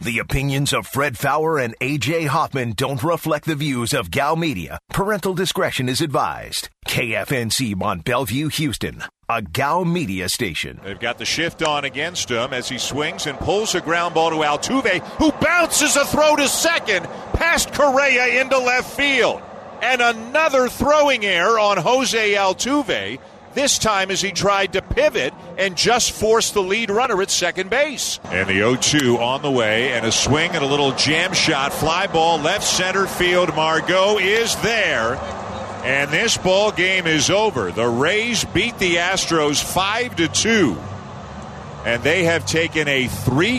The opinions of Fred Fowler and A.J. Hoffman don't reflect the views of Gal Media. Parental discretion is advised. KFNC Mont Bellevue, Houston, a Gal Media station. They've got the shift on against him as he swings and pulls a ground ball to Altuve, who bounces a throw to second past Correa into left field. And another throwing error on Jose Altuve, this time as he tried to pivot and just forced the lead runner at second base. And the 0-2 on the way, and a swing and a little jam shot. Fly ball left center field. Margot is there. And this ball game is over. The Rays beat the Astros 5-2. And they have taken a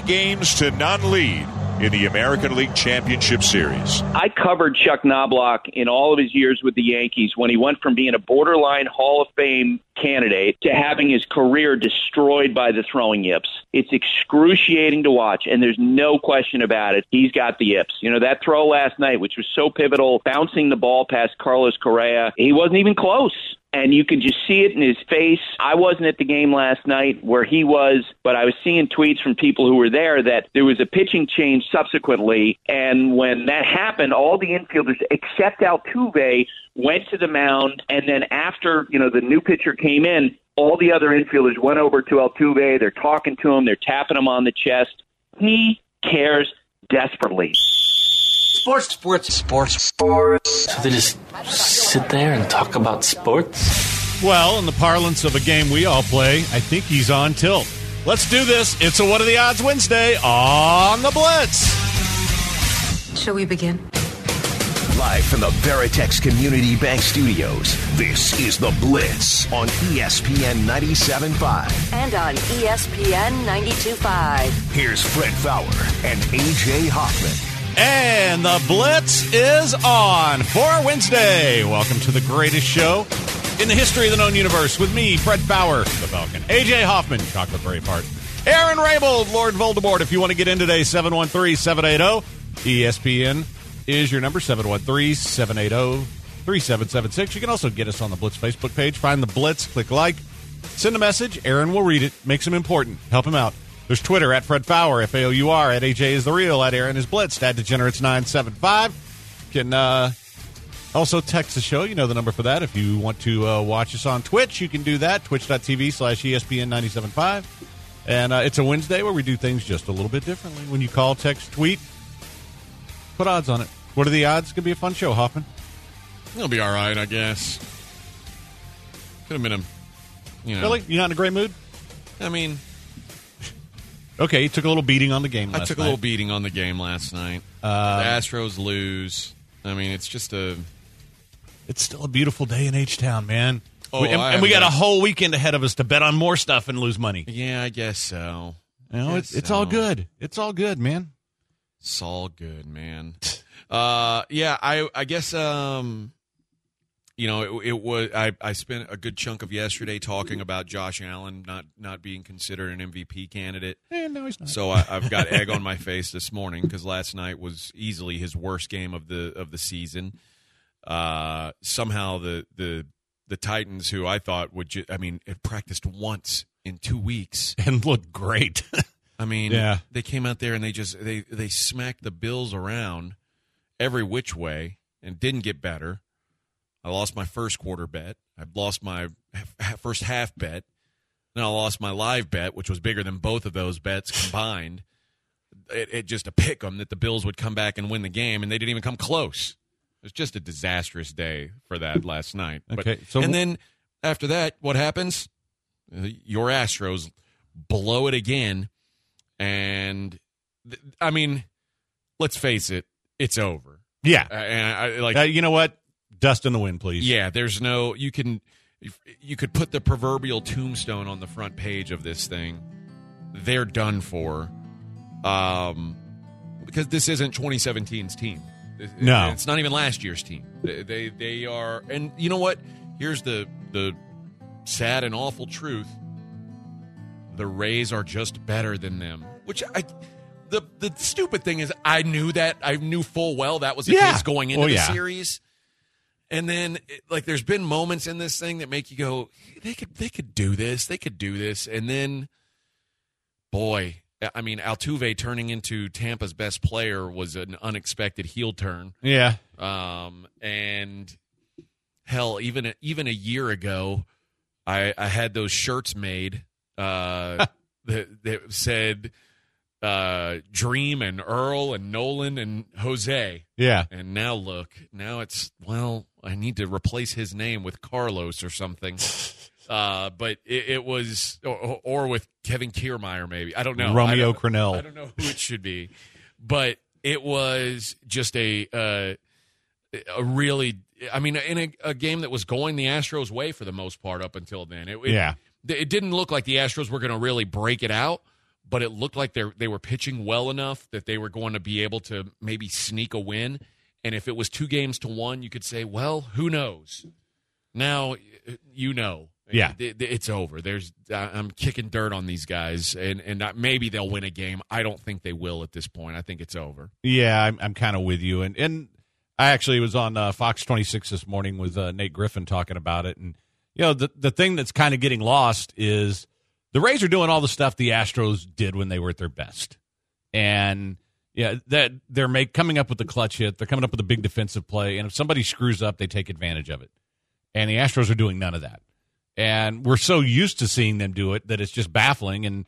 3-0 lead in the American League Championship Series. I covered Chuck Knobloch in all of his years with the Yankees when he went from being a borderline Hall of Fame candidate to having his career destroyed by the throwing yips. It's excruciating to watch, and there's no question about it. He's got the yips. You know, that throw last night, which was so pivotal, bouncing the ball past Carlos Correa, he wasn't even close. And you could just see it in his face. I wasn't at the game last night where he was, but I was seeing tweets from people who were there that there was a pitching change subsequently. And when that happened, all the infielders, except Altuve, went to the mound. And then after, the new pitcher came in, all the other infielders went over to Altuve. They're talking to him. They're tapping him on the chest. He cares desperately. Sports. So they just sit there and talk about sports? Well, in the parlance of a game we all play, I think he's on tilt. Let's do this. It's a What Are the Odds Wednesday on the Blitz. Shall we begin? Live from the Veritex Community Bank Studios, this is The Blitz on ESPN 97.5. And on ESPN 92.5. Here's Fred Fowler and A.J. Hoffman. And the Blitz is on for Wednesday. Welcome to the greatest show in the history of the known universe with me, Fred Fowler, the Falcon, A.J. Hoffman, Chocolate Braveheart, Aaron Raybold, Lord Voldemort. If you want to get in today, 713-780. ESPN is your number, 713-780-3776. You can also get us on the Blitz Facebook page. Find the Blitz, click like, send a message. Aaron will read it, makes him important, help him out. There's Twitter, at Fred Fowler, F-A-O-U-R, at AJ is the real, at Aaron is Blitz, at Degenerates975. You can also text the show. You know the number for that. If you want to watch us on Twitch, you can do that, twitch.tv/ESPN975. And it's a Wednesday where we do things just a little bit differently. When you call, text, tweet, put odds on it. What are the odds? It's going to be a fun show, Hoffman. It'll be all right, I guess. Could have been Really? You're not in a great mood? I mean... Okay, you took a little beating on the game last night. I took a little beating on the game last night. The Astros lose. I mean, it's just It's still a beautiful day in H-Town, man. Oh, we got a whole weekend ahead of us to bet on more stuff and lose money. Yeah, I guess so. It's all good. It's all good, man. It's all good, man. I guess... it was. I spent a good chunk of yesterday talking about Josh Allen not being considered an MVP candidate. No, he's not. So I've got egg on my face this morning because last night was easily his worst game of the season. Somehow the Titans, who I thought had practiced once in 2 weeks and looked great. I mean, yeah. They came out there and they smacked the Bills around every which way and didn't get better. I lost my first quarter bet. I lost my first half bet. Then I lost my live bet, which was bigger than both of those bets combined. It just a pick 'em that the Bills would come back and win the game, and they didn't even come close. It was just a disastrous day for that last night. Okay, and then after that, what happens? Your Astros blow it again, and let's face it, it's over. Yeah, and you know what? Dust in the wind, please. Yeah, there's no... You could put the proverbial tombstone on the front page of this thing. They're done for. Because this isn't 2017's team. No. It's not even last year's team. They are... And you know what? Here's the sad and awful truth. The Rays are just better than them. Which The stupid thing is I knew that. I knew full well that was the case going into the series. And then, there's been moments in this thing that make you go, they could do this. They could do this. And then, boy, I mean, Altuve turning into Tampa's best player was an unexpected heel turn. Yeah. And hell, even a year ago, I had those shirts made that said Dream and Earl and Nolan and Jose. Yeah. And now look, it's, well, I need to replace his name with Carlos or something. But it was, or with Kevin Kiermaier, maybe. I don't know. Romeo Crennel. I don't know who it should be. But it was just a really, I mean, in a game that was going the Astros' way for the most part up until then. It didn't look like the Astros were going to really break it out, but it looked like they were pitching well enough that they were going to be able to maybe sneak a win. And if it was 2-1, you could say, well, who knows? Now, you know. Yeah, it's over. I'm kicking dirt on these guys, and maybe they'll win a game. I don't think they will at this point. I think it's over. Yeah, I'm kind of with you. And I actually was on Fox 26 this morning with Nate Griffin talking about it. And, you know, the thing that's kind of getting lost is the Rays are doing all the stuff the Astros did when they were at their best. And, yeah, that they're coming up with the clutch hit. They're coming up with a big defensive play. And if somebody screws up, they take advantage of it. And the Astros are doing none of that. And we're so used to seeing them do it that it's just baffling. And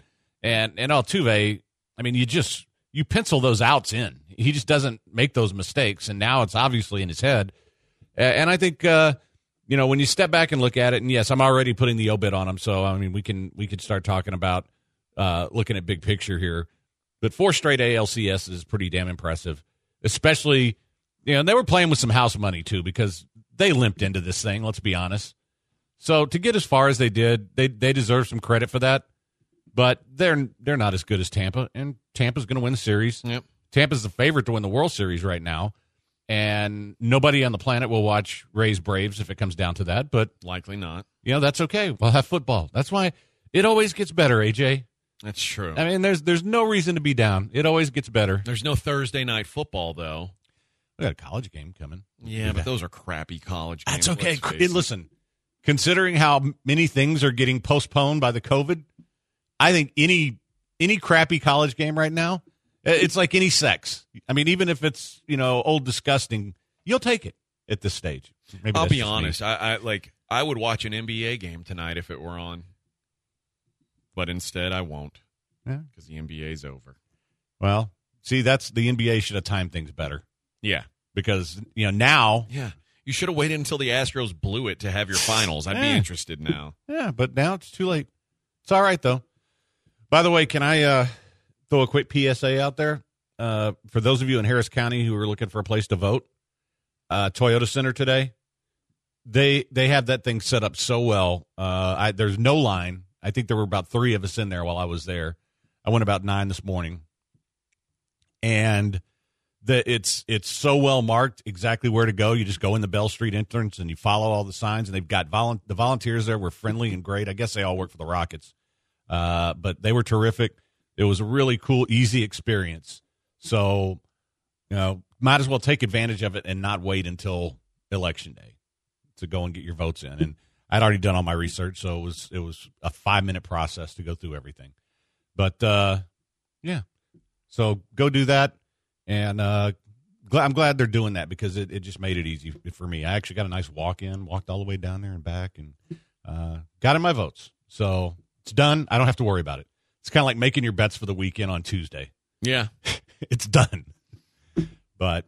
Altuve, I mean, you pencil those outs in. He just doesn't make those mistakes, and now it's obviously in his head. And I think when you step back and look at it, and yes, I'm already putting the obit on him. So I mean, we could start talking about looking at big picture here. But 4 straight ALCS is pretty damn impressive, especially they were playing with some house money too because they limped into this thing. Let's be honest. So to get as far as they did, they deserve some credit for that. But they're not as good as Tampa, and Tampa's going to win the series. Yep. Tampa's the favorite to win the World Series right now, and nobody on the planet will watch Rays Braves if it comes down to that. But likely not. That's okay. We'll have football. That's why it always gets better, AJ. That's true. I mean, there's no reason to be down. It always gets better. There's no Thursday night football though. We got a college game coming. Yeah, but those are crappy college games. That's okay. Listen. Considering how many things are getting postponed by the COVID, I think any crappy college game right now, it's like any sex. I mean, even if it's old disgusting, you'll take it at this stage. Maybe I'll be honest. I would watch an NBA game tonight if it were on, but instead I won't. Yeah, because the NBA's over. Well, see, the NBA should have timed things better. Yeah, because now. Yeah. You should have waited until the Astros blew it to have your finals. I'd be interested now. Yeah, but now it's too late. It's all right, though. By the way, can I throw a quick PSA out there? For those of you in Harris County who are looking for a place to vote, Toyota Center today, they have that thing set up so well. There's no line. I think there were about 3 of us in there while I was there. I went about 9 this morning. And it's so well marked exactly where to go. You just go in the Bell Street entrance and you follow all the signs. And they've got the volunteers there were friendly and great. I guess they all work for the Rockets, but they were terrific. It was a really cool, easy experience. So, might as well take advantage of it and not wait until Election Day to go and get your votes in. And I'd already done all my research, so it was a 5-minute process to go through everything. But yeah, so go do that. And I'm glad they're doing that because it just made it easy for me. I actually got a nice walked all the way down there and back, and got in my votes. So it's done. I don't have to worry about it. It's kind of like making your bets for the weekend on Tuesday. Yeah. It's done. But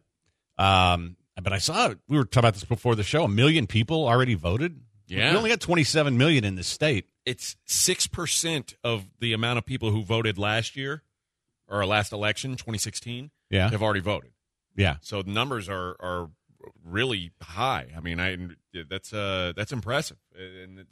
I saw it. We were talking about this before the show. 1 million people already voted. Yeah. We only got 27 million in this state. It's 6% of the amount of people who voted last year or last election, 2016. Yeah. Have already voted. Yeah. So the numbers are really high. I mean, that's impressive. And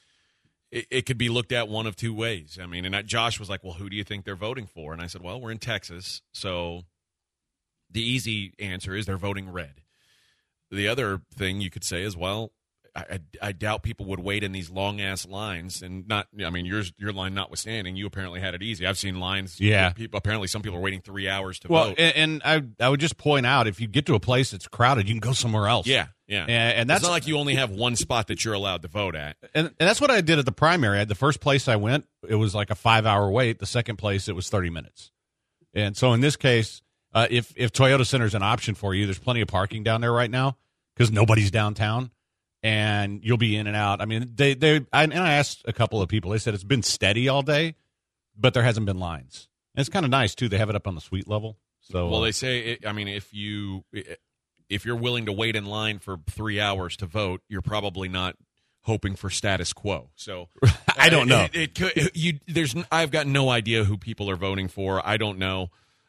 it could be looked at one of 2 ways. I mean, and Josh was like, well, who do you think they're voting for? And I said, well, we're in Texas. So the easy answer is they're voting red. The other thing you could say is, well, I doubt people would wait in these long ass lines, and not. I mean, your line notwithstanding, you apparently had it easy. I've seen lines. Yeah. Apparently, some people are waiting 3 hours to well, vote. And I would just point out, if you get to a place that's crowded, you can go somewhere else. Yeah. And that's it's not like you only have one spot that you're allowed to vote at. And that's what I did at the primary. The first place I went, it was like a 5-hour wait. The second place, it was 30 minutes. And so in this case, if Toyota Center's an option for you, there's plenty of parking down there right now because nobody's downtown, and you'll be in and out. I mean, I asked a couple of people. They said it's been steady all day, but there hasn't been lines. And it's kind of nice too. They have it up on the suite level. So well, they say. I mean, if you're willing to wait in line for 3 hours to vote, you're probably not hoping for status quo. So I don't know. I've got no idea who people are voting for. I don't know.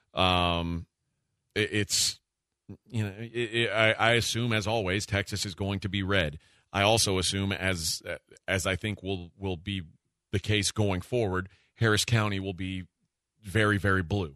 I assume, as always, Texas is going to be red. I also assume, as I think will be the case going forward, Harris County will be very, very blue.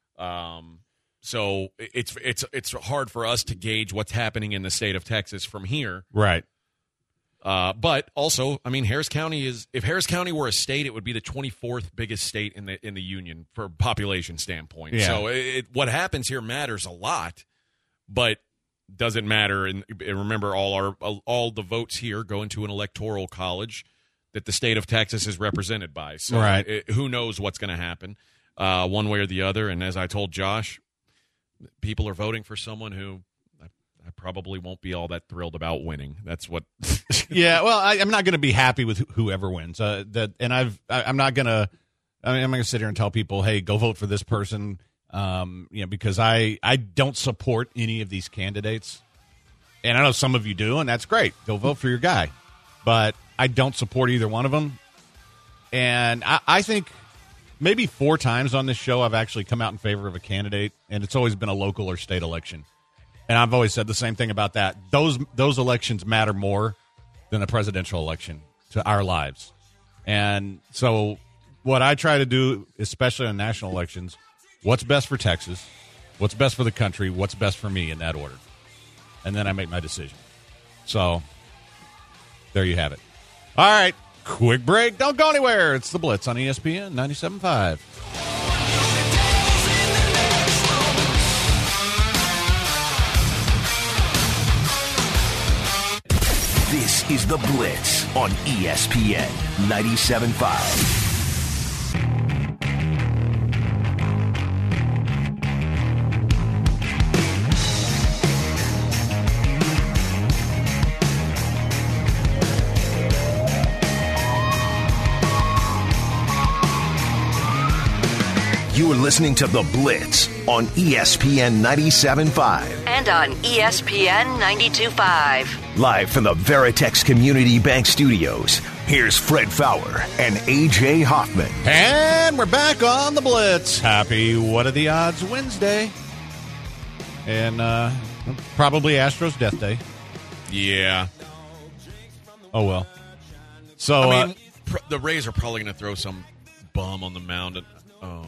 So it's hard for us to gauge what's happening in the state of Texas from here. Right. But also, I mean, Harris County if Harris County were a state, it would be the 24th biggest state in the union for population standpoint. Yeah. So what happens here matters a lot, but doesn't matter. And remember, all the votes here go into an electoral college that the state of Texas is represented by. So right. Who knows what's going to happen one way or the other. And as I told Josh, people are voting for someone who I probably won't be all that thrilled about winning. That's what. Yeah, well, I'm not going to be happy with whoever wins. I'm not going to. I'm going to sit here and tell people, hey, go vote for this person. Because I don't support any of these candidates, and I know some of you do, and that's great. Go vote for your guy, but I don't support either one of them. And I think maybe 4 times on this show I've actually come out in favor of a candidate, and it's always been a local or state election. And I've always said the same thing about that. Those elections matter more than a presidential election to our lives. And so what I try to do, especially on national elections, what's best for Texas, what's best for the country, what's best for me in that order. And then I make my decision. So there you have it. All right, quick break. Don't go anywhere. It's The Blitz on ESPN 97.5. This is The Blitz on ESPN 97.5. You are listening to The Blitz on ESPN 97.5. And on ESPN 92.5. Live from the Veritex Community Bank Studios, here's Fred Fowler and A.J. Hoffman. And we're back on The Blitz. Happy What Are the Odds Wednesday. And probably Astros Death Day. Yeah. Oh, well. So I mean, the Rays are probably going to throw some bum on the mound. No.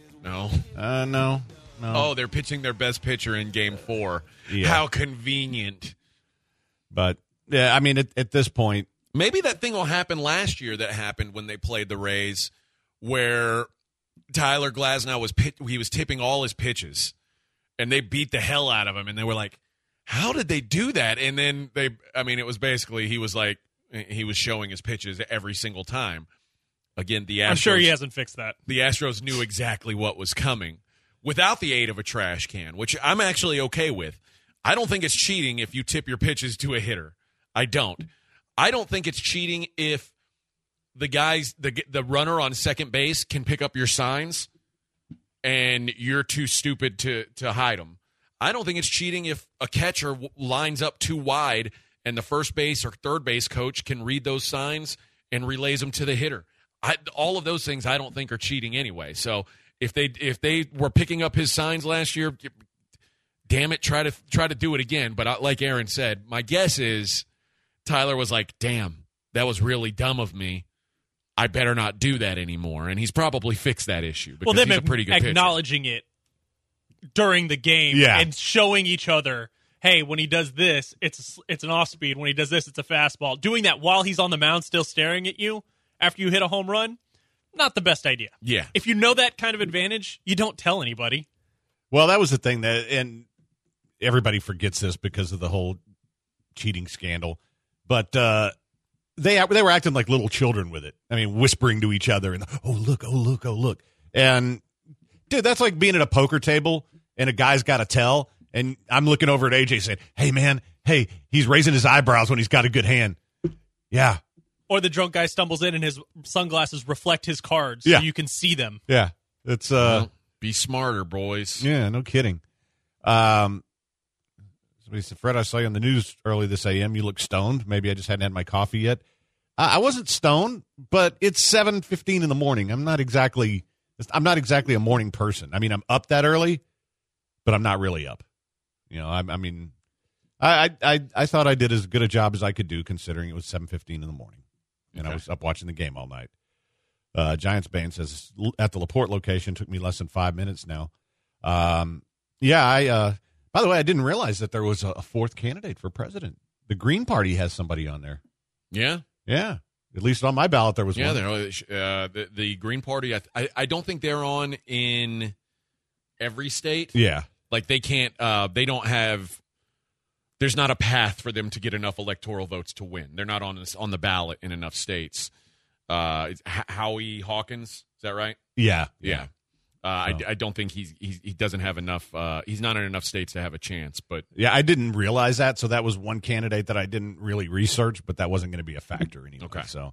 No. Oh, they're pitching their best pitcher in Game 4. Yeah. How convenient. But, yeah, I mean, at this point. Maybe that thing will happen last year that happened when they played the Rays, where Tyler Glasnow was tipping all his pitches, and they beat the hell out of him, and they were like, how did they do that? And then it was basically he was showing his pitches every single time. Again, the Astros, I'm sure he hasn't fixed that. The Astros knew exactly what was coming without the aid of a trash can, which I'm actually okay with. I don't think it's cheating if you tip your pitches to a hitter. I don't. I don't think it's cheating if the runner on second base can pick up your signs and you're too stupid to hide them. I don't think it's cheating if a catcher lines up too wide and the first base or third base coach can read those signs and relays them to the hitter. All of those things I don't think are cheating anyway. So if they were picking up his signs last year, damn it, try to do it again. But like Aaron said, my guess is Tyler was like, damn, that was really dumb of me. I better not do that anymore. And he's probably fixed that issue because he's a pretty good pitcher. Acknowledging it during the game and showing each other, hey, when he does this, it's an off speed. When he does this, it's a fastball. Doing that while he's on the mound still staring at you after you hit a home run, not the best idea. Yeah. If you know that kind of advantage, you don't tell anybody. Well, that was the thing and everybody forgets this because of the whole cheating scandal, but they were acting like little children with it. I mean, whispering to each other and, oh, look. And, dude, that's like being at a poker table and a guy's got to tell, and I'm looking over at AJ saying, hey, man, he's raising his eyebrows when he's got a good hand. Yeah. Or the drunk guy stumbles in and his sunglasses reflect his cards so you can see them. Yeah. It's be smarter, boys. Yeah, no kidding. Somebody said, Fred, I saw you on the news early this AM. You look stoned. Maybe I just hadn't had my coffee yet. I wasn't stoned, but it's 7:15 in the morning. I'm not exactly a morning person. I mean, I'm up that early, but I'm not really up. You know, I thought I did as good a job as I could do considering it was 7:15 in the morning, and I was up watching the game all night. Giants Bane says at the LaPorte location took me less than 5 minutes now. By the way, I didn't realize that there was a fourth candidate for president. The Green Party has somebody on there. Yeah. Yeah. At least on my ballot there was one. Yeah, the Green Party, I don't think they're on in every state. Yeah. Like they can't, they don't have, there's not a path for them to get enough electoral votes to win. They're not on the ballot in enough states. Howie Hawkins, is that right? Yeah. I don't think he doesn't have enough. He's not in enough states to have a chance. But yeah, I didn't realize that. So that was one candidate that I didn't really research, but that wasn't going to be a factor anyway. Okay. So,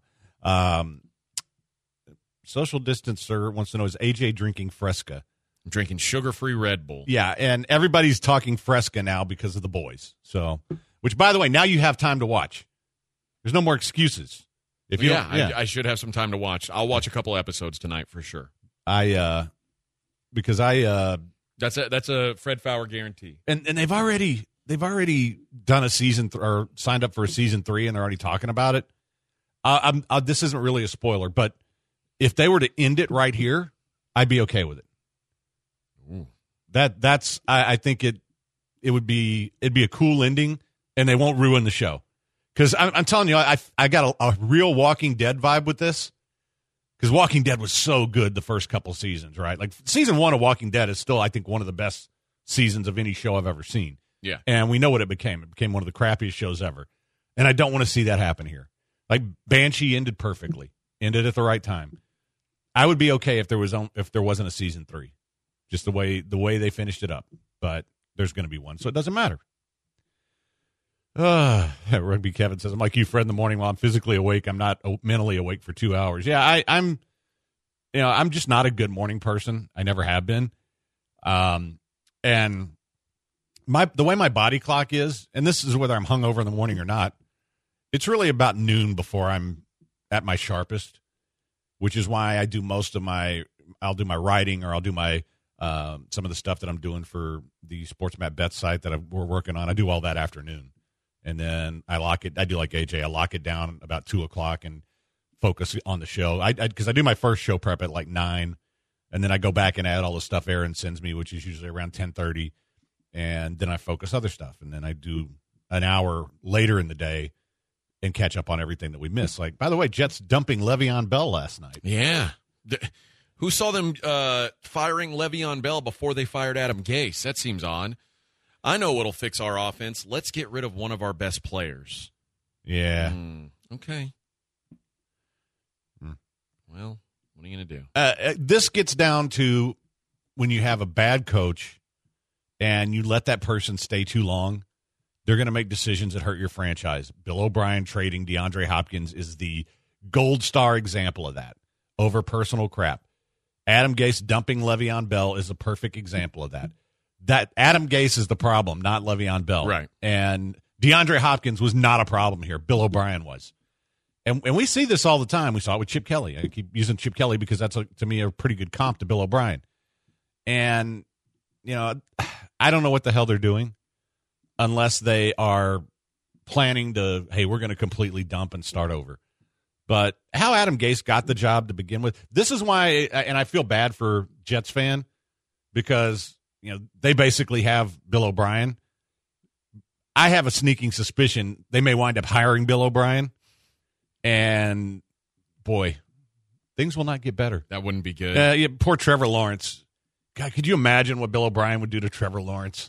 social distancer wants to know, is AJ drinking Fresca? I'm drinking sugar-free Red Bull. Yeah, and everybody's talking Fresca now because of the boys. So, which by the way, now you have time to watch. There's no more excuses. If you I should have some time to watch. I'll watch a couple episodes tonight for sure. Because that's a Fred Fowler guarantee. And they've already done a season or signed up for a season 3, and they're already talking about it. This isn't really a spoiler, but if they were to end it right here, I'd be okay with it. Ooh. I think it'd be a cool ending, and they won't ruin the show. Because I'm telling you, I got a real Walking Dead vibe with this. Because Walking Dead was so good the first couple seasons, right? Like season 1 of Walking Dead is still, I think, one of the best seasons of any show I've ever seen. Yeah. And we know what it became. It became one of the crappiest shows ever. And I don't want to see that happen here. Like Banshee ended perfectly. Ended at the right time. I would be okay if there wasn't a season 3. Just the way they finished it up. But there's going to be one, so it doesn't matter. Rugby Kevin says, I'm like you, Fred, in the morning while I'm physically awake. I'm not mentally awake for 2 hours. Yeah, I'm just not a good morning person. I never have been. And the way my body clock is, and this is whether I'm hungover in the morning or not, it's really about noon before I'm at my sharpest, which is why I do I'll do my writing, or I'll do my some of the stuff that I'm doing for the SportsMap Bet site that we're working on. I do all that afternoon. And then I lock it. I do like AJ. I lock it down about 2:00 and focus on the show. Because I do my first show prep at like 9, and then I go back and add all the stuff Aaron sends me, which is usually around 10:30, and then I focus other stuff. And then I do an hour later in the day and catch up on everything that we missed. Like, by the way, Jets dumping Le'Veon Bell last night. Yeah. Who saw them firing Le'Veon Bell before they fired Adam Gase? That seems odd. I know what'll fix our offense. Let's get rid of one of our best players. Yeah. Okay. Well, what are you going to do? This gets down to when you have a bad coach and you let that person stay too long, they're going to make decisions that hurt your franchise. Bill O'Brien trading DeAndre Hopkins is the gold star example of that over personal crap. Adam Gase dumping Le'Veon Bell is a perfect example of that. That Adam Gase is the problem, not Le'Veon Bell. Right. And DeAndre Hopkins was not a problem here. Bill O'Brien was. And we see this all the time. We saw it with Chip Kelly. I keep using Chip Kelly because that's, to me, a pretty good comp to Bill O'Brien. And, I don't know what the hell they're doing unless they are planning to, hey, we're going to completely dump and start over. But how Adam Gase got the job to begin with, this is why, and I feel bad for Jets fan because – they basically have Bill O'Brien, I have a sneaking suspicion they may wind up hiring Bill O'Brien. And, boy, things will not get better. That wouldn't be good. Yeah, poor Trevor Lawrence. God, could you imagine what Bill O'Brien would do to Trevor Lawrence?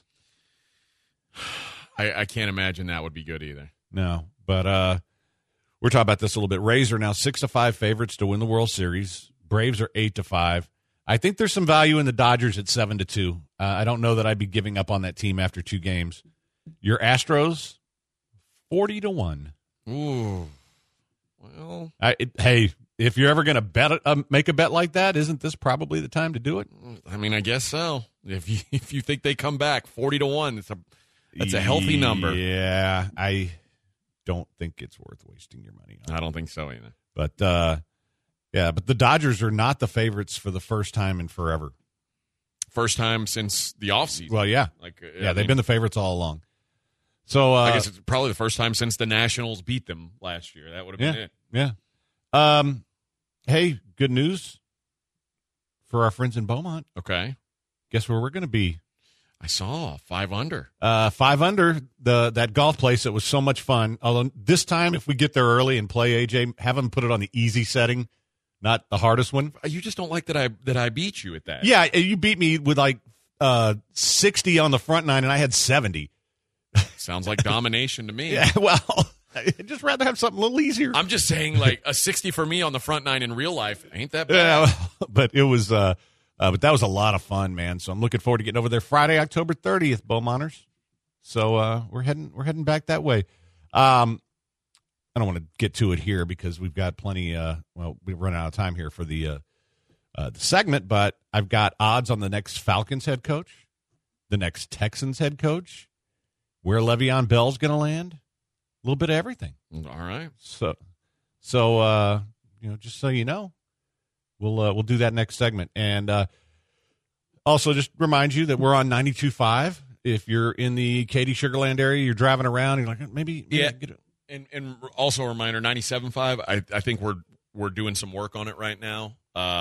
I can't imagine that would be good either. No, but we're talking about this a little bit. Rays are now 6-5 favorites to win the World Series. Braves are 8-5. I think there's some value in the Dodgers at 7-2. I don't know that I'd be giving up on that team after 2 games. Your Astros, 40-1. Ooh, well, hey, if you're ever going to make a bet like that, isn't this probably the time to do it? I mean, I guess so. If you think they come back 40-1, that's a healthy number. Yeah, I don't think it's worth wasting your money on. I don't think so either. But but the Dodgers are not the favorites for the first time in forever. First time since the offseason. Well, yeah. They've been the favorites all along. So I guess it's probably the first time since the Nationals beat them last year. That would have been it. Yeah. Hey, good news for our friends in Beaumont. Okay. Guess where we're going to be? I saw 5 under. 5 under, that golf place that was so much fun. Although this time, if we get there early and play, AJ, have them put it on the easy setting, not the hardest one. You just don't like that I beat you at that. Yeah, you beat me with like 60 on the front 9, and I had 70. Sounds like domination to me. Yeah, well, I'd just rather have something a little easier. I'm just saying, like, a 60 for me on the front 9 in real life ain't that bad. Yeah, but it was, but that was a lot of fun, man. So I'm looking forward to getting over there Friday, October 30th, Beaumonters. So we're heading back that way. I don't want to get to it here because we've got plenty. We've run out of time here for the segment, but I've got odds on the next Falcons head coach, the next Texans head coach, where Le'Veon Bell's going to land, a little bit of everything. All right. So just so you know, we'll do that next segment, and also just remind you that we're on 92.5. If you're in the Katy Sugarland area, you're driving around, you're like maybe get it. And also a reminder, 97.5. I think we're doing some work on it right now.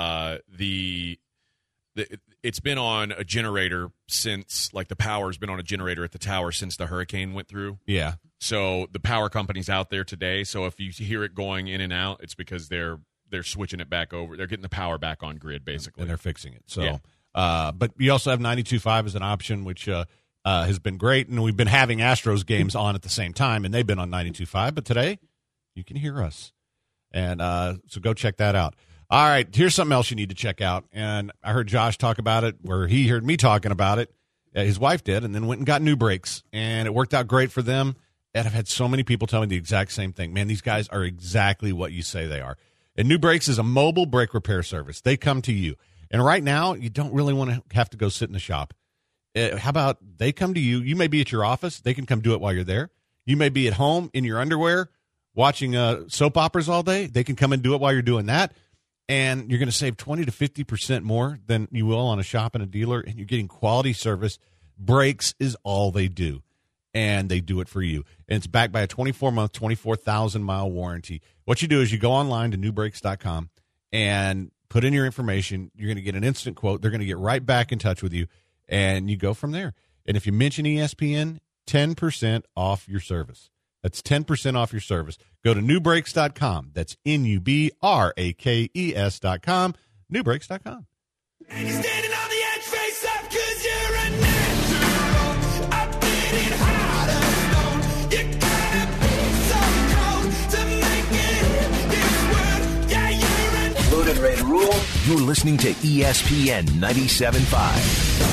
It's been on a generator since, like, the power's been on a generator at the tower since the hurricane went through. Yeah. So the power company's out there today. So if you hear it going in and out, it's because they're switching it back over. They're getting the power back on grid, basically. And they're fixing it. So, yeah. But you also have 92.5 as an option, which has been great. And we've been having Astros games on at the same time, and they've been on 92.5. But today, you can hear us. And so go check that out. All right, here's something else you need to check out. And I heard Josh talk about it, where he heard me talking about it. His wife did, and then went and got new brakes. And it worked out great for them. And I've had so many people tell me the exact same thing. Man, these guys are exactly what you say they are. And New Brakes is a mobile brake repair service. They come to you. And right now, you don't really want to have to go sit in the shop. How about they come to you? You may be at your office. They can come do it while you're there. You may be at home in your underwear watching soap operas all day. They can come and do it while you're doing that. And you're going to save 20 to 50% more than you will on a shop and a dealer. And you're getting quality service. Brakes is all they do. And they do it for you. And it's backed by a 24-month, 24,000-mile warranty. What you do is you go online to newbrakes.com and put in your information. You're going to get an instant quote. They're going to get right back in touch with you. And you go from there. And if you mention ESPN, 10% off your service. That's 10% off your service. Go to newbrakes.com. That's NUBRAKES.com. Newbrakes.com. And you're standing on the edge, face up, 'cause you're a natural. I've been in harder stone. You gotta be so cold to make it in this world. Yeah, you're a Loaded, ready to rule. You're listening to ESPN 97.5.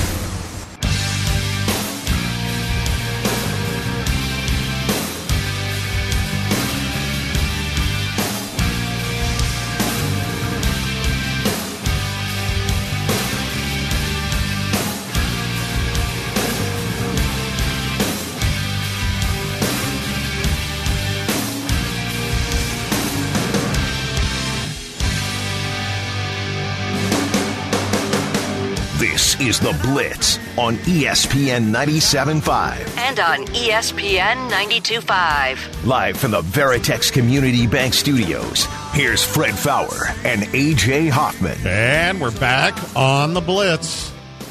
This is The Blitz on ESPN 97.5. And on ESPN 92.5. Live from the Veritex Community Bank Studios, here's Fred Faour and A.J. Hoffman. And we're back on The Blitz.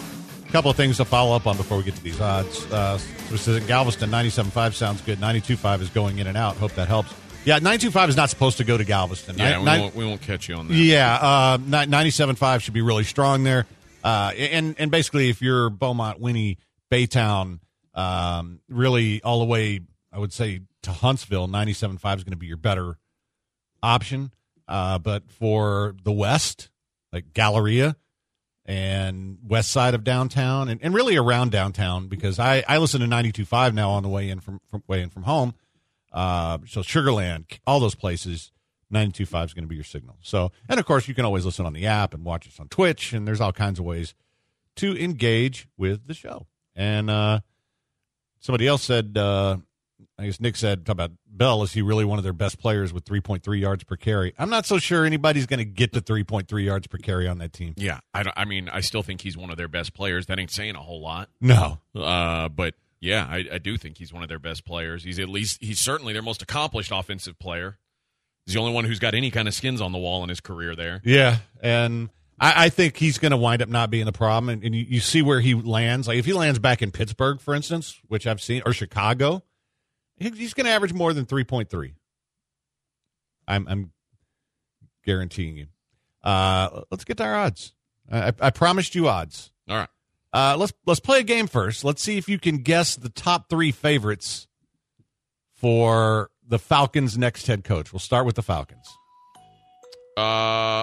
A couple of things to follow up on before we get to these odds. Specific Galveston, 97.5 sounds good. 92.5 is going in and out. Hope that helps. Yeah, 92.5 is not supposed to go to Galveston. Yeah, we won't catch you on that. Yeah, 97.5 should be really strong there. And basically, if you're Beaumont, Winnie, Baytown, really all the way, I would say, to Huntsville, 97.5 is going to be your better option. But for the West, like Galleria and west side of downtown, and really around downtown, because I listen to 92.5 now on the way in from home. So Sugarland, all those places, 92.5 is going to be your signal. So, and of course, you can always listen on the app and watch us on Twitch, and there's all kinds of ways to engage with the show. And somebody else said, I guess Nick said, talk about Bell, is he really one of their best players with 3.3 yards per carry? I'm not so sure anybody's going to get to 3.3 yards per carry on that team. Yeah, I still think he's one of their best players. That ain't saying a whole lot. No. But yeah, I do think he's one of their best players. He's certainly their most accomplished offensive player. He's the only one who's got any kind of skins on the wall in his career there. Yeah, and I think he's going to wind up not being the problem. And you see where he lands. Like if he lands back in Pittsburgh, for instance, which I've seen, or Chicago, he's going to average more than 3.3. I'm guaranteeing you. Let's get to our odds. I promised you odds. All right. Let's play a game first. Let's see if you can guess the top 3 favorites for the Falcons' next head coach. We'll start with the Falcons. I'll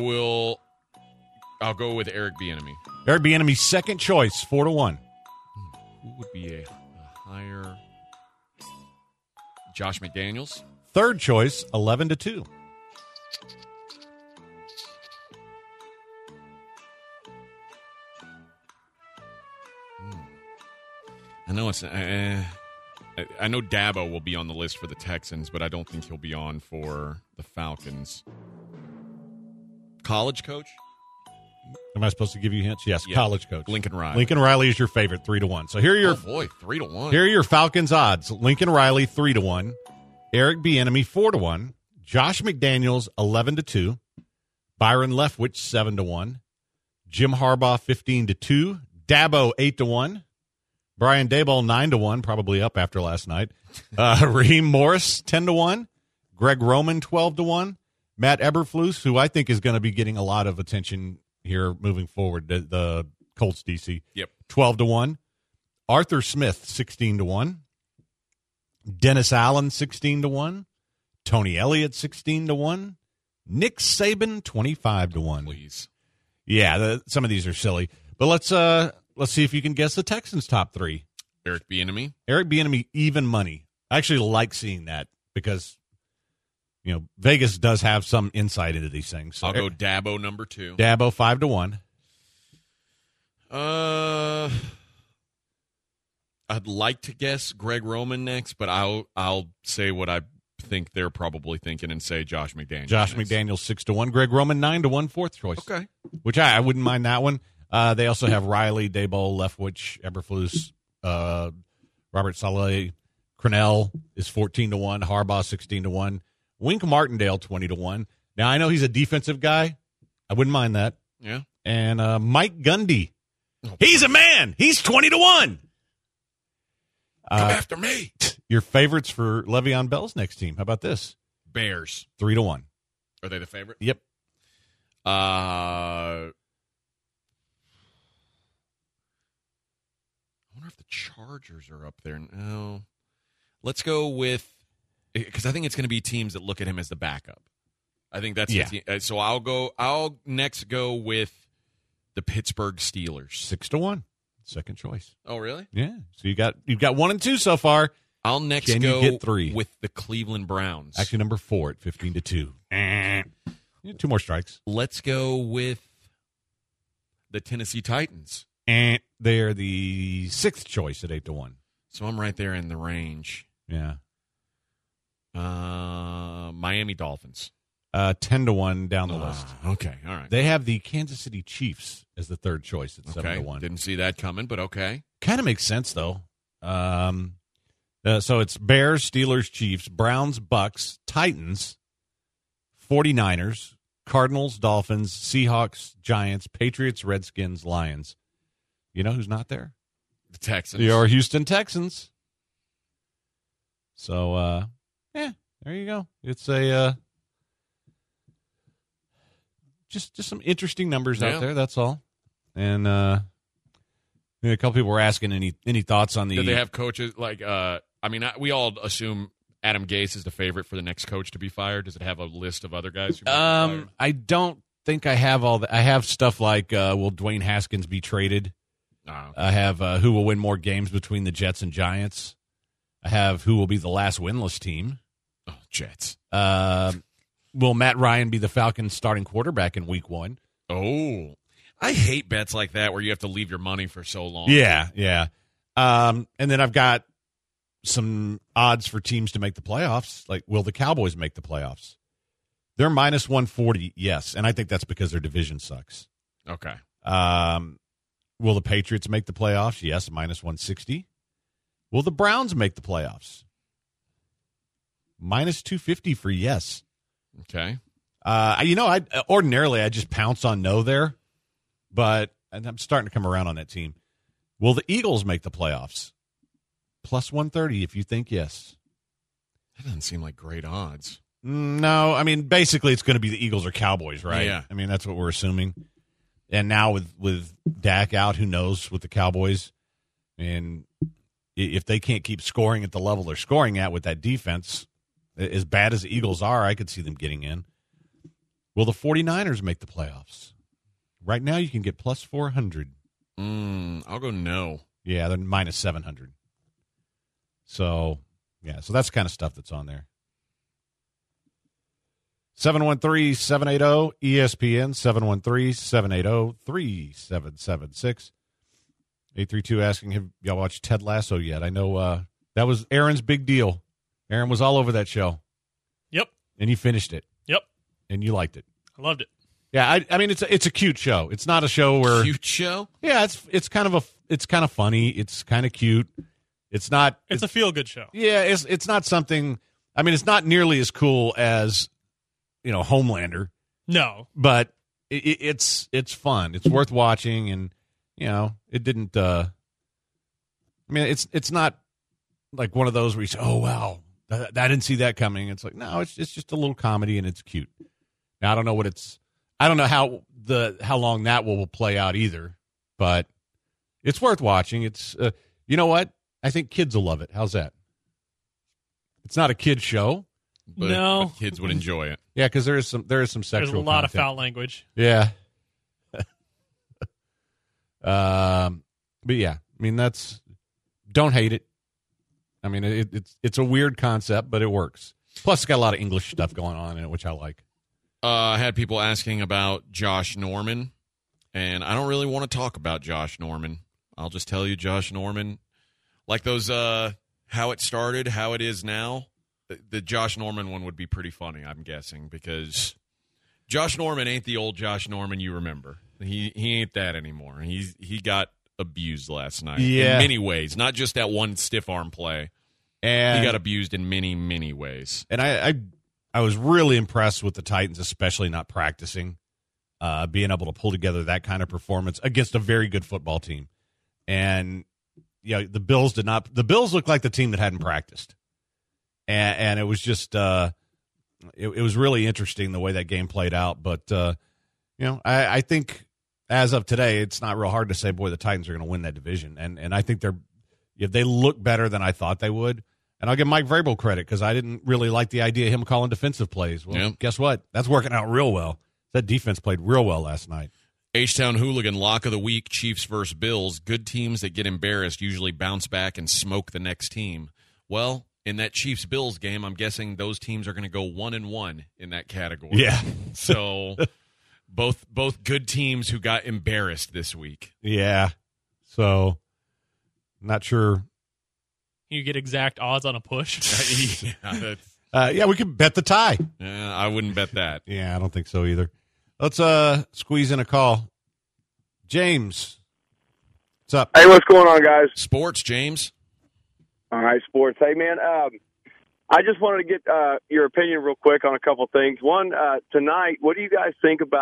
go with Eric Bieniemy. Eric Bieniemy, second choice, 4-1. Who would be a higher? Josh McDaniels. Third choice, 11-2. I know it's. I know Dabo will be on the list for the Texans, but I don't think he'll be on for the Falcons. College coach? Am I supposed to give you hints? Yes, yeah. College coach. Lincoln Riley. Lincoln Riley is your favorite, 3-1. So here are your 3-1. Here are your Falcons odds. Lincoln Riley, 3-1. Eric Bieniemy, 4-1. Josh McDaniels, 11-2. Byron Leftwich, 7-1. Jim Harbaugh, 15-2. Dabo, 8-1. Brian Daboll, 9-1, probably up after last night. Raheem Morris, 10-1. Greg Roman, 12-1. Matt Eberflus, who I think is going to be getting a lot of attention here moving forward, the Colts DC. Yep. 12-1. Arthur Smith, 16-1. Dennis Allen, 16-1. Tony Elliott, 16-1. Nick Saban, 25-1. Please. Yeah, some of these are silly. But let's see if you can guess the Texans' top 3. Eric Bieniemy. Eric Bieniemy, even money. I actually like seeing that because, Vegas does have some insight into these things. So I'll go Dabo, number 2. Dabo, 5-1. I'd like to guess Greg Roman next, but I'll say what I think they're probably thinking and say Josh McDaniels. Josh McDaniels, 6-1. Greg Roman, 9-1, fourth choice. Okay. Which I wouldn't mind that one. They also have Riley, Daboll, Leftwich, Eberflus, Robert Saleh. Crennel is 14-1. Harbaugh, 16-1. Wink Martindale, 20-1. Now, I know he's a defensive guy. I wouldn't mind that. Yeah. And Mike Gundy. He's a man. He's 20-1. Come after me. Your favorites for Le'Veon Bell's next team. How about this? Bears. 3-1. Are they the favorite? Yep. I wonder if the Chargers are up there. No. Let's go with, because I think it's going to be teams that look at him as the backup. I think that's the team. So I'll next go with the Pittsburgh Steelers. 6-1. Second choice. Oh, really? Yeah. So you've got 1 and 2 so far. I'll next Can go you get 3? With the Cleveland Browns. Actually, number 4 at 15-2. 2 more strikes. Let's go with the Tennessee Titans. They are the 6th choice at 8-1. So I'm right there in the range. Yeah. Miami Dolphins. 10-1 down the list. Okay, all right. They have the Kansas City Chiefs as the 3rd choice at 7-1. Didn't see that coming, but okay. Kind of makes sense though. So it's Bears, Steelers, Chiefs, Browns, Bucks, Titans, 49ers, Cardinals, Dolphins, Seahawks, Giants, Patriots, Redskins, Lions. You know who's not there? The Texans. Your Houston Texans. So, there you go. It's a just some interesting numbers out there. That's all. And a couple people were asking any thoughts on the. Did they have coaches like? We all assume Adam Gase is the favorite for the next coach to be fired. Does it have a list of other guys who might be fired? I don't think I have all that. I have stuff like will Dwayne Haskins be traded? Oh, okay. I have who will win more games between the Jets and Giants. I have who will be the last winless team. Oh, Jets. Will Matt Ryan be the Falcons' starting quarterback in Week 1? Oh, I hate bets like that where you have to leave your money for so long. Yeah. And then I've got some odds for teams to make the playoffs. Like, will the Cowboys make the playoffs? They're minus 140, yes. And I think that's because their division sucks. Okay. Will the Patriots make the playoffs? Yes, minus 160. Will the Browns make the playoffs? Minus 250 for yes. Okay. Ordinarily I just pounce on no there, but I'm starting to come around on that team. Will the Eagles make the playoffs? Plus 130 if you think yes. That doesn't seem like great odds. No, I mean, basically it's going to be the Eagles or Cowboys, right? Yeah. I mean, that's what we're assuming. And now with Dak out, who knows with the Cowboys? And if they can't keep scoring at the level they're scoring at with that defense, as bad as the Eagles are, I could see them getting in. Will the 49ers make the playoffs? Right now you can get plus 400. I'll go no. Yeah, they're minus 700. So, so that's the kind of stuff that's on there. 713-780-ESPN, 713-780-3776. 832 asking, have y'all watched Ted Lasso yet? I know that was Aaron's big deal. Aaron was all over that show. Yep. And you finished it. Yep. And you liked it. I loved it. Yeah, I mean it's a cute show. It's not a show where cute show? Yeah, it's kind of funny. It's kind of cute. It's not. It's a feel good show. Yeah, it's not something. I mean, it's not nearly as cool as Homelander. No, but it's fun. It's worth watching, and it didn't. I mean, it's not like one of those where you say, "Oh wow, I didn't see that coming." It's like no, it's just a little comedy, and it's cute. Now I don't know I don't know how long that will play out either, but it's worth watching. It's you know what? I think kids will love it. How's that? It's not a kid's show. But kids would enjoy it. Yeah, because there is some sexual There's a lot content. of foul language. Yeah. But yeah, I mean don't hate it. I mean it's a weird concept, but it works. Plus, it's got a lot of English stuff going on in it, which I like. I had people asking about Josh Norman, and I don't really want to talk about Josh Norman. I'll just tell you, Josh Norman, like those how it started, how it is now. The Josh Norman one would be pretty funny, I'm guessing, because Josh Norman ain't the old Josh Norman you remember. He ain't that anymore. He got abused last night in many ways, not just that one stiff arm play. And he got abused in many, many ways. And I was really impressed with the Titans, especially not practicing, being able to pull together that kind of performance against a very good football team. And the Bills did not. The Bills looked like the team that hadn't practiced. And it was just it was really interesting the way that game played out. But, I think as of today, it's not real hard to say, boy, the Titans are going to win that division. And I think they look better than I thought they would. And I'll give Mike Vrabel credit because I didn't really like the idea of him calling defensive plays. Well, Guess what? That's working out real well. That defense played real well last night. H-Town Hooligan, lock of the week, Chiefs versus Bills. Good teams that get embarrassed usually bounce back and smoke the next team. Well, in that Chiefs-Bills game, I'm guessing those teams are going to go 1-1 in that category. Yeah. So both good teams who got embarrassed this week. Yeah. So not sure. You get exact odds on a push. Yeah, we could bet the tie. Yeah, I wouldn't bet that. Yeah, I don't think so either. Let's squeeze in a call. James, what's up? Hey, what's going on, guys? Sports, James. All right, sports. Hey, man, I just wanted to get your opinion real quick on a couple things. One, tonight, what do you guys think about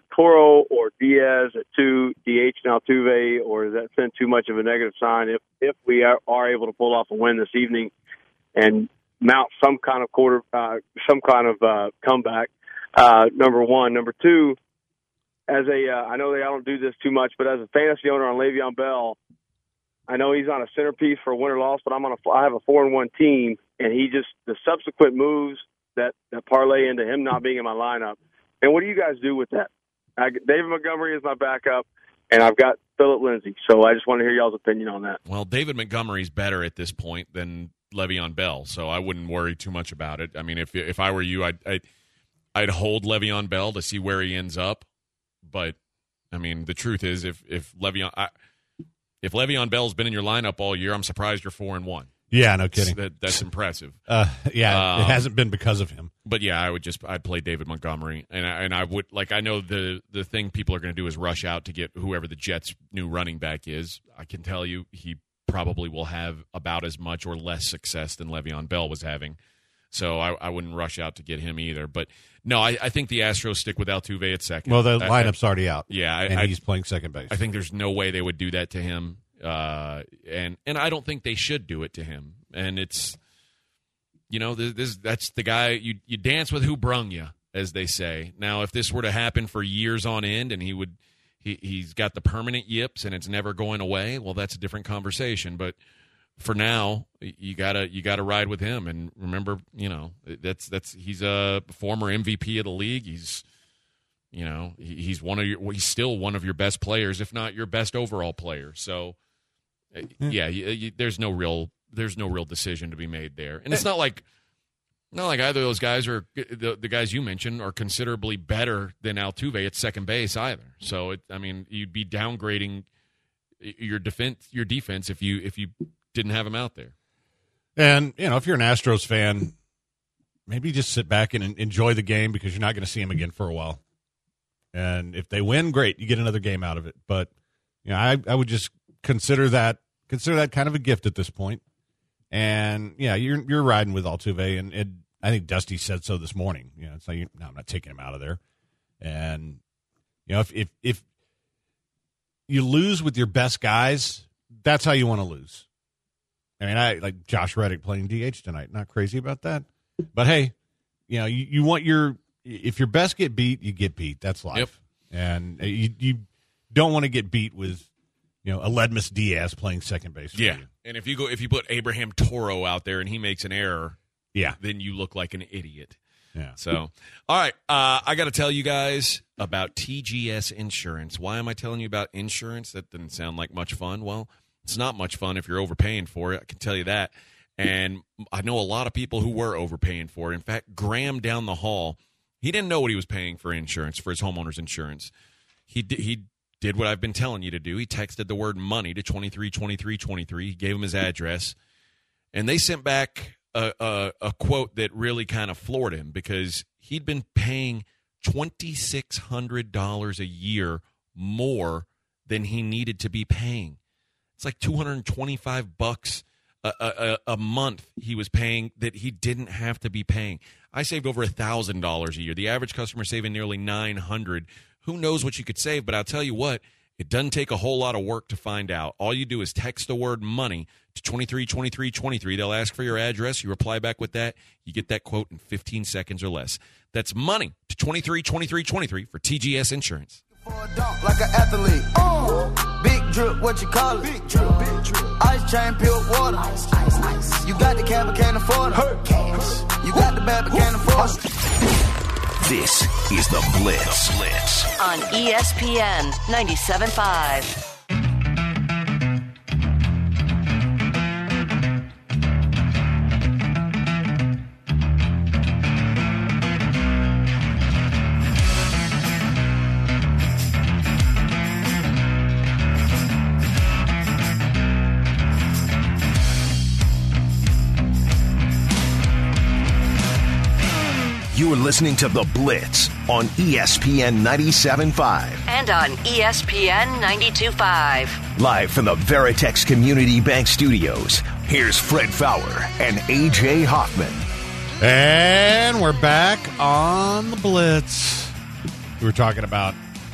Toro or Diaz at 2, DH and Altuve, or does that send too much of a negative sign if we are able to pull off a win this evening and mount some kind of comeback? Number one. Number two, I know I don't do this too much, but as a fantasy owner on Le'Veon Bell, I know he's on a centerpiece for a win or loss, but I have a 4-1 team, and the subsequent moves that parlay into him not being in my lineup. And what do you guys do with that? David Montgomery is my backup, and I've got Phillip Lindsay. So I just want to hear y'all's opinion on that. Well, David Montgomery's better at this point than Le'Veon Bell, so I wouldn't worry too much about it. I mean, if I were you, I'd hold Le'Veon Bell to see where he ends up. But I mean, the truth is, if Le'Veon Bell's been in your lineup all year, I'm surprised you're 4-1. Yeah, no kidding. That's impressive. It hasn't been because of him. But yeah, I'd play David Montgomery, and I would I know the thing people are going to do is rush out to get whoever the Jets' new running back is. I can tell you he probably will have about as much or less success than Le'Veon Bell was having. So I wouldn't rush out to get him either. But no, I think the Astros stick with Altuve at second. Well, the lineup's already out. Yeah, and he's playing second base. I think there's no way they would do that to him. And I don't think they should do it to him. And it's, that's the guy you dance with who brung you, as they say. Now, if this were to happen for years on end, and he's got the permanent yips and it's never going away, well, that's a different conversation. But for now, you gotta ride with him. And remember, he's a former MVP of the league. He's he's still one of your best players, if not your best overall player. So. There's no real decision to be made there, and it's not like either of those guys or the guys you mentioned are considerably better than Altuve at second base either. So you'd be downgrading your defense if you didn't have him out there. And if you're an Astros fan, maybe just sit back and enjoy the game because you're not going to see him again for a while. And if they win, great, you get another game out of it. But I would just consider that kind of a gift at this point. And you're riding with Altuve, and I think Dusty said so this morning. It's like, no, I'm not taking him out of there. And if you lose with your best guys, that's how you want to lose. I mean, I like Josh Reddick playing DH tonight. Not crazy about that, but hey, you want if your best get beat, you get beat. That's life. Yep. And you don't want to get beat with. Aledmus Diaz playing second base. For you. And if you put Abraham Toro out there and he makes an error, then you look like an idiot. Yeah. So, all right, I got to tell you guys about TGS Insurance. Why am I telling you about insurance? That didn't sound like much fun. Well, it's not much fun if you're overpaying for it. I can tell you that. And I know a lot of people who were overpaying for it. In fact, Graham down the hall, he didn't know what he was paying for insurance, for his homeowner's insurance. He did what I've been telling you to do. He texted the word money to 232323. He gave him his address. And they sent back a quote that really kind of floored him because he'd been paying $2,600 a year more than he needed to be paying. It's like $225 a month he was paying that he didn't have to be paying. I saved over $1,000 a year. The average customer saving nearly $900. Who knows what you could save, but I'll tell you what, it doesn't take a whole lot of work to find out. All you do is text the word money to 232323. They'll ask for your address. You reply back with that. You get that quote in 15 seconds or less. That's money to 232323 for TGS Insurance. For a dunk like an athlete. Big drip, what you call it? Big drip, big drip. Ice chain, pure water. Ice. You got the cab, but can't afford it. Cash. You got the bad, but can't afford it. This is The Blitz. On ESPN 97.5. You are listening to The Blitz on ESPN 97.5. And on ESPN 92.5. Live from the Veritex Community Bank Studios, here's Fred Fowler and A.J. Hoffman. And we're back on The Blitz. We were talking about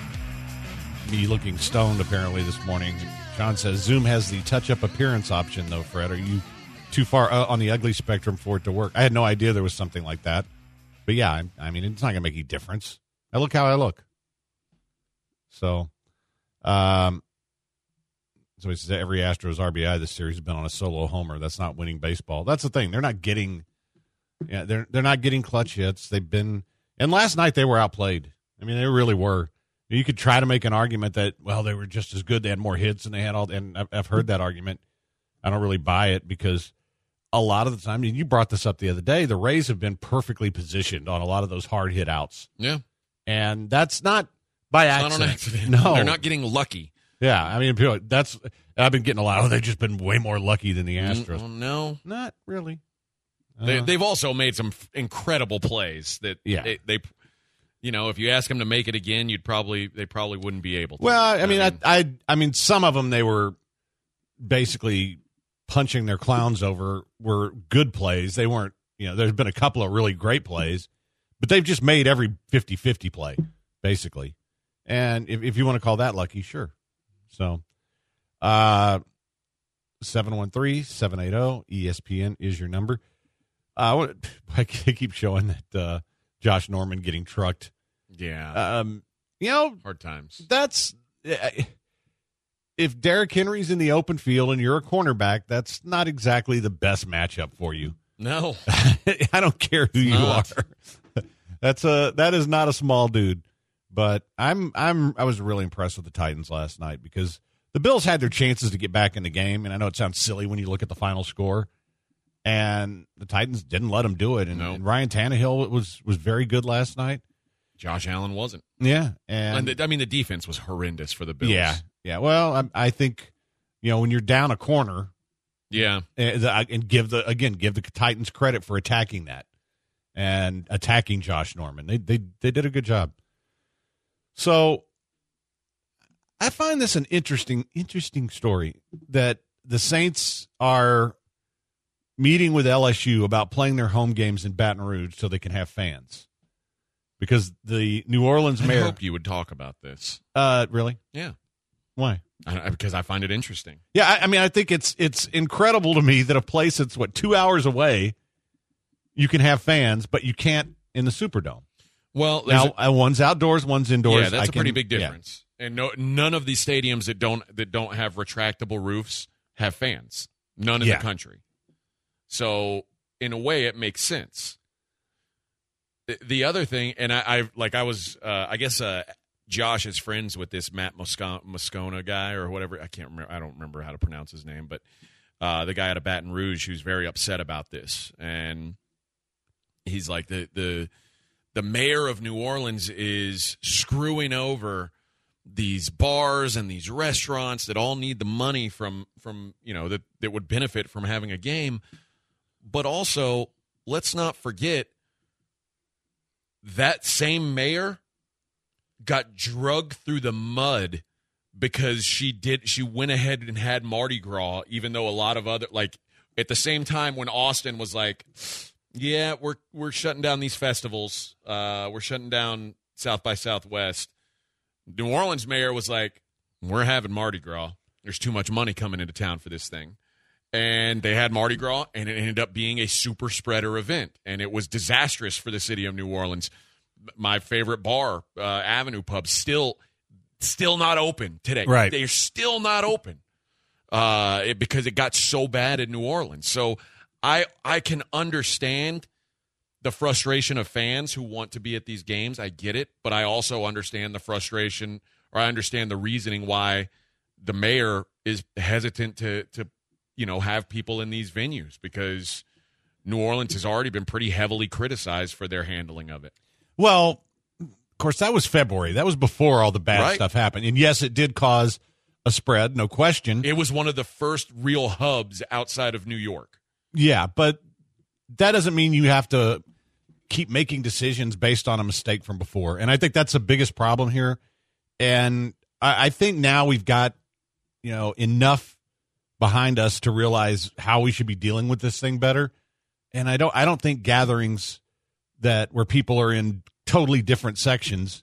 me looking stoned apparently this morning. John says Zoom has the touch-up appearance option, though, Fred. Are you too far on the ugly spectrum for it to work? I had no idea there was something like that. But, yeah, I mean, it's not going to make any difference. I look how I look. So, so he says every Astros RBI this series has been on a solo homer. That's not winning baseball. That's the thing. They're not getting they're not getting clutch hits. They've been – and last night they were outplayed. I mean, they really were. You could try to make an argument that, well, they were just as good. They had more hits and they had all – and I've heard that argument. I don't really buy it because a lot of the time – you brought this up the other day. The Rays have been perfectly positioned on a lot of those hard hit outs. Yeah. And that's not by accident. Not on accident. No. They're not getting lucky. Yeah. I mean, that's – I've been getting a lot of – they've just been way more lucky than the Astros. No. Not really. They've also made some incredible plays that they you know, if you ask them to make it again, they probably wouldn't be able to. Well, I mean, some of them they were basically punching their clowns over were good plays. They weren't, you know, there's been a couple of really great plays, but they've just made every 50-50 play, basically. And if you want to call that lucky, sure. So, 713-780-ESPN is your number. I keep showing that Josh Norman getting trucked. Yeah. You know, hard times. That's if Derrick Henry's in the open field and you're a cornerback, that's not exactly the best matchup for you. No. I don't care who you are. That is not a small dude. But I was really impressed with the Titans last night because the Bills had their chances to get back in the game, and I know it sounds silly when you look at the final score. And the Titans didn't let them do it. And Ryan Tannehill was very good last night. Josh Allen wasn't. Yeah. And the defense was horrendous for the Bills. Yeah. Yeah. Well, I think, you know, when you're down a corner. Yeah. And give the Titans credit for attacking that and attacking Josh Norman. They did a good job. So I find this an interesting story that the Saints are meeting with LSU about playing their home games in Baton Rouge so they can have fans. Because the New Orleans mayor... I hope you would talk about this. Really? Yeah. Why? Because I find it interesting. Yeah, I mean, I think it's incredible to me that a place that's, 2 hours away, you can have fans, but you can't in the Superdome. Well, now, one's outdoors, one's indoors. Yeah, that's a pretty big difference. Yeah. And none of these stadiums that don't have retractable roofs have fans. None in the country. So, in a way, it makes sense. The other thing, and I guess Josh is friends with this Matt Moscona guy or whatever. I can't remember. I don't remember how to pronounce his name, but the guy out of Baton Rouge who's very upset about this, and he's like the mayor of New Orleans is screwing over these bars and these restaurants that all need the money from you know that would benefit from having a game. But also, let's not forget that same mayor got drugged through the mud because she went ahead and had Mardi Gras, even though a lot of other, like, at the same time when Austin was like, yeah, we're shutting down these festivals, we're shutting down South by Southwest, New Orleans mayor was like, we're having Mardi Gras. There's too much money coming into town for this thing. And they had Mardi Gras, and it ended up being a super spreader event. And it was disastrous for the city of New Orleans. My favorite bar, Avenue Pub, still not open today. Right. They're still not open because it got so bad in New Orleans. So I can understand the frustration of fans who want to be at these games. I get it. But I also understand the frustration, or I understand the reasoning why the mayor is hesitant to have people in these venues, because New Orleans has already been pretty heavily criticized for their handling of it. Well, of course, that was February. That was before all the bad stuff happened. And yes, it did cause a spread, no question. It was one of the first real hubs outside of New York. Yeah, but that doesn't mean you have to keep making decisions based on a mistake from before. And I think that's the biggest problem here. And I think now we've got, enough behind us to realize how we should be dealing with this thing better. And I don't think gatherings where people are in totally different sections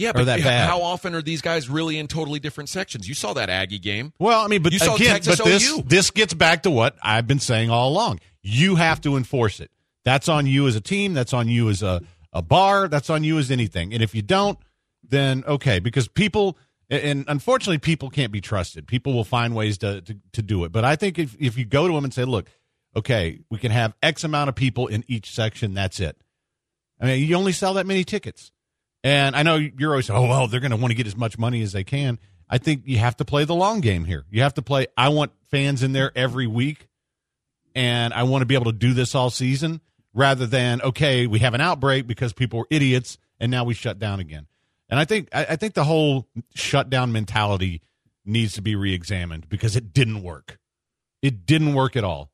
Yeah, or but that bad. how often are these guys really in totally different sections? You saw that Aggie game. Well, I mean, but you saw again, Texas but OU. this gets back to what I've been saying all along. You have to enforce it. That's on you as a team. That's on you as a bar. That's on you as anything. And if you don't, then okay, because people, and unfortunately, people can't be trusted. People will find ways to do it. But I think if you go to them and say, look, okay, we can have X amount of people in each section, that's it. I mean, you only sell that many tickets. And I know you're always saying, oh, well, they're going to want to get as much money as they can. I think you have to play the long game here. You have to play, I want fans in there every week, and I want to be able to do this all season, rather than, okay, we have an outbreak because people were idiots, and now we shut down again. And I think the whole shutdown mentality needs to be reexamined because it didn't work. It didn't work at all.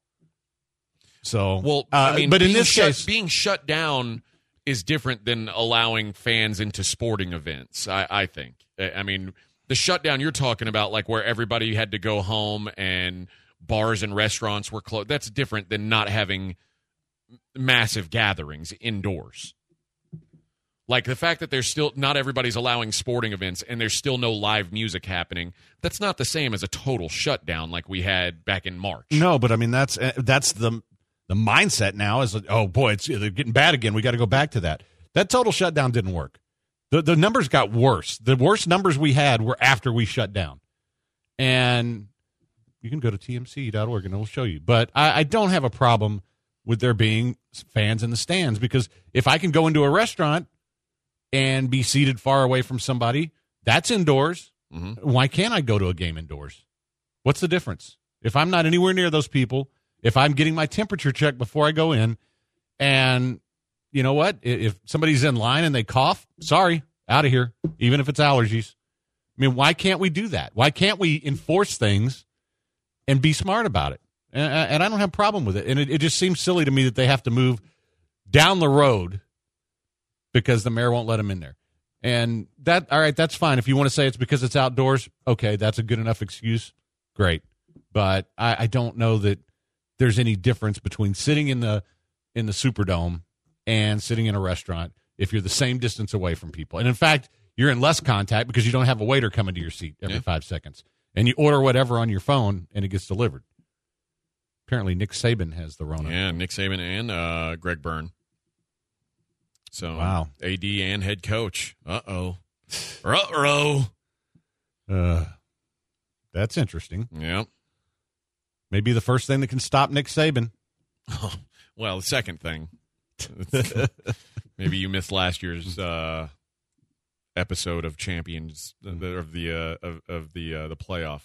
So, well, I mean, but in this case, being shut down is different than allowing fans into sporting events. I think. I mean, the shutdown you're talking about, like where everybody had to go home and bars and restaurants were closed. That's different than not having massive gatherings indoors. Like the fact that there's still not everybody's allowing sporting events and there's still no live music happening. That's not the same as a total shutdown like we had back in March. No, but I mean that's the mindset now is like, oh boy, they're getting bad again. We got to go back to that. That total shutdown didn't work. The numbers got worse. The worst numbers we had were after we shut down. And you can go to tmc.org and it'll show you. But I don't have a problem with there being fans in the stands, because if I can go into a restaurant and be seated far away from somebody, that's indoors. Mm-hmm. Why can't I go to a game indoors? What's the difference? If I'm not anywhere near those people, if I'm getting my temperature checked before I go in, and you know what? If somebody's in line and they cough, sorry, out of here, even if it's allergies. I mean, why can't we do that? Why can't we enforce things and be smart about it? And I don't have a problem with it. And it just seems silly to me that they have to move down the road because the mayor won't let them in there. And that, all right, that's fine. If you want to say it's because it's outdoors, okay, that's a good enough excuse. Great. But I don't know that there's any difference between sitting in the Superdome and sitting in a restaurant if you're the same distance away from people. And in fact, you're in less contact because you don't have a waiter coming to your seat every 5 seconds. And you order whatever on your phone and it gets delivered. Apparently Nick Saban has the Rona. Yeah, Nick Saban and Greg Byrne. So, wow. AD and head coach. Uh-oh. That's interesting. Yeah. Maybe the first thing that can stop Nick Saban. Oh, well, the second thing. Maybe you missed last year's episode of Champions of the playoff.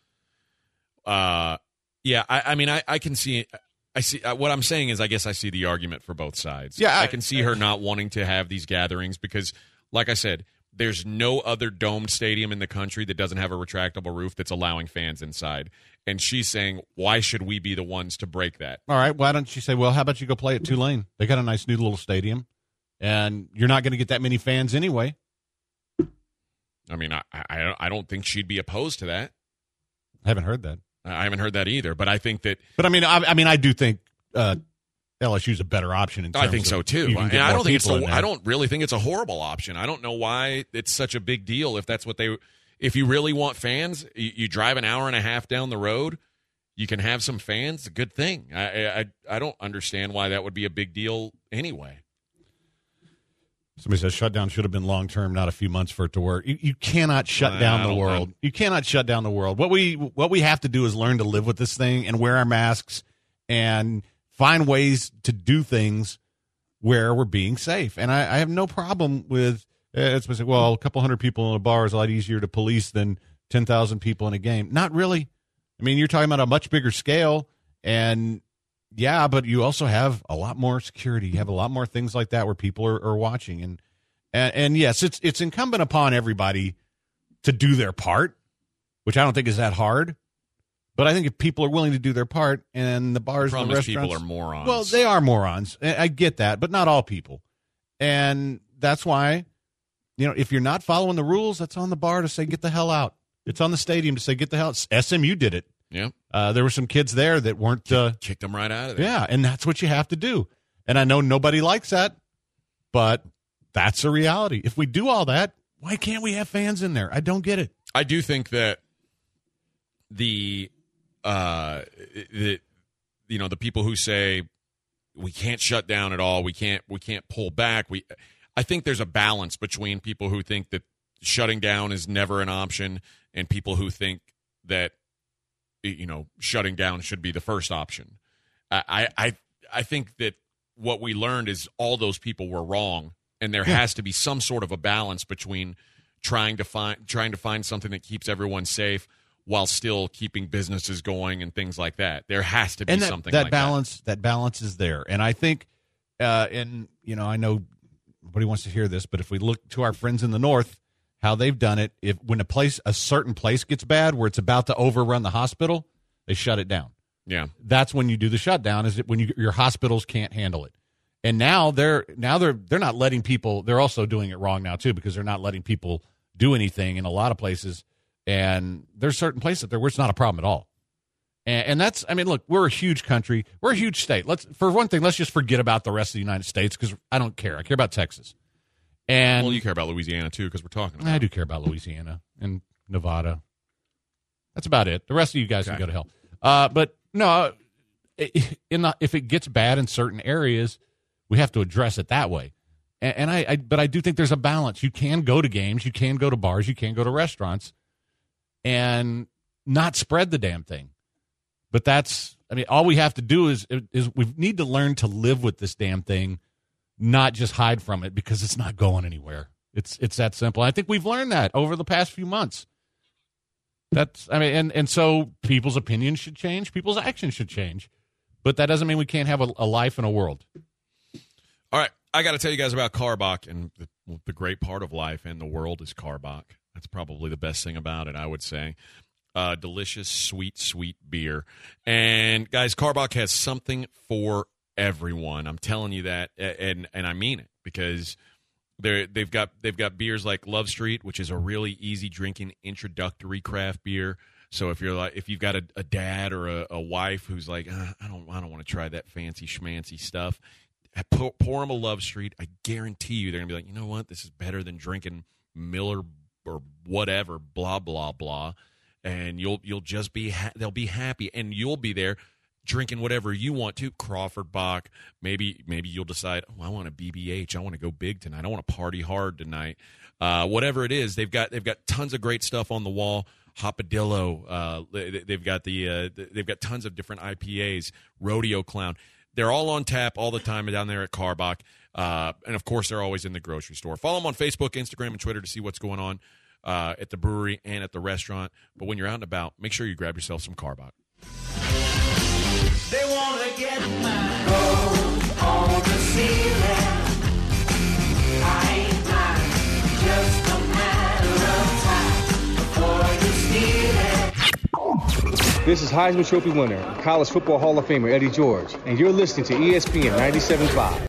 Yeah, I mean, I can see. I see what I'm saying is, I guess I see the argument for both sides. Yeah, I can see her not wanting to have these gatherings because, like I said, there's no other domed stadium in the country that doesn't have a retractable roof that's allowing fans inside. And she's saying, why should we be the ones to break that? All right, why don't you say, well, how about you go play at Tulane? They got a nice new little stadium, and you're not going to get that many fans anyway. I mean, I don't think she'd be opposed to that. I haven't heard that. I haven't heard that either, but I think that. But I do think LSU's a better option. I think so too. And I don't think I don't really think it's a horrible option. I don't know why it's such a big deal. If that's what if you really want fans, you drive an hour and a half down the road, you can have some fans. It's a good thing. I don't understand why that would be a big deal anyway. Somebody says shutdown should have been long-term, not a few months for it to work. You cannot shut down the world. You cannot shut down the world. What we have to do is learn to live with this thing and wear our masks and find ways to do things where we're being safe. And I have no problem with it's well, a couple hundred people in a bar is a lot easier to police than 10,000 people in a game. Not really. I mean, you're talking about a much bigger scale, and yeah, but you also have a lot more security. You have a lot more things like that where people are watching. And yes, it's incumbent upon everybody to do their part, which I don't think is that hard. But I think if people are willing to do their part, and the bars and the restaurants, people are morons. Well, they are morons. I get that, but not all people. And that's why, if you're not following the rules, that's on the bar to say, get the hell out. It's on the stadium to say, get the hell out. SMU did it. Yeah. There were some kids there that weren't. Kicked them right out of there. Yeah, and that's what you have to do. And I know nobody likes that, but that's a reality. If we do all that, Why can't we have fans in there? I don't get it. I do think that the people who say we can't shut down at all, we can't pull back. I think there's a balance between people who think that shutting down is never an option and people who think that shutting down should be the first option. I think that what we learned is all those people were wrong, and there has to be some sort of a balance between trying to find something that keeps everyone safe while still keeping businesses going and things like that. There has to be something like that. That balance is there. And I think, I know nobody wants to hear this, but if we look to our friends in the North, how they've done it, when a certain place gets bad where it's about to overrun the hospital, they shut it down. Yeah. That's when you do the shutdown, is when your hospitals can't handle it. And now they're not letting people, they're also doing it wrong now too, because they're not letting people do anything in a lot of places. And there's certain places there where it's not a problem at all. And that's, look, we're a huge country. We're a huge state. For one thing, let's just forget about the rest of the United States, because I don't care. I care about Texas. And well, you care about Louisiana too, because we're talking about I do care about Louisiana and Nevada. That's about it. The rest of you guys can go to hell. But no, if it gets bad in certain areas, we have to address it that way. But I do think there's a balance. You can go to games, you can go to bars, you can go to restaurants, and not spread the damn thing. But all we have to do is we need to learn to live with this damn thing, not just hide from it, because it's not going anywhere. It's that simple. I think we've learned that over the past few months. And so people's opinions should change, people's actions should change, but that doesn't mean we can't have a life and a world. All right, I got to tell you guys about Karbach, and the great part of life and the world is Karbach. That's probably the best thing about it, I would say. Delicious, sweet, sweet beer. And guys, Karbach has something for everyone. I'm telling you that, and I mean it, because they've got beers like Love Street, which is a really easy drinking introductory craft beer. So if you've got a dad or a wife who's like, I don't want to try that fancy schmancy stuff, pour them a Love Street. I guarantee you they're gonna be like, you know what, this is better than drinking Miller or whatever, blah blah blah. And you'll just be they'll be happy, and you'll be there drinking whatever you want to. Crawford Bock, maybe you'll decide, I want a BBH, I want to go big tonight, I want to party hard tonight. Whatever it is, they've got tons of great stuff on the wall. Hopadillo, they've got tons of different IPAs. Rodeo Clown, they're all on tap all the time down there at Karbach, and of course they're always in the grocery store. Follow them on Facebook, Instagram, and Twitter to see what's going on at the brewery and at the restaurant. But when you're out and about, make sure you grab yourself some Karbach. They want to get my gold on the ceiling. I ain't lying, just a matter of time before you steal it. This is Heisman Trophy winner, College Football Hall of Famer Eddie George, and you're listening to ESPN 97.5.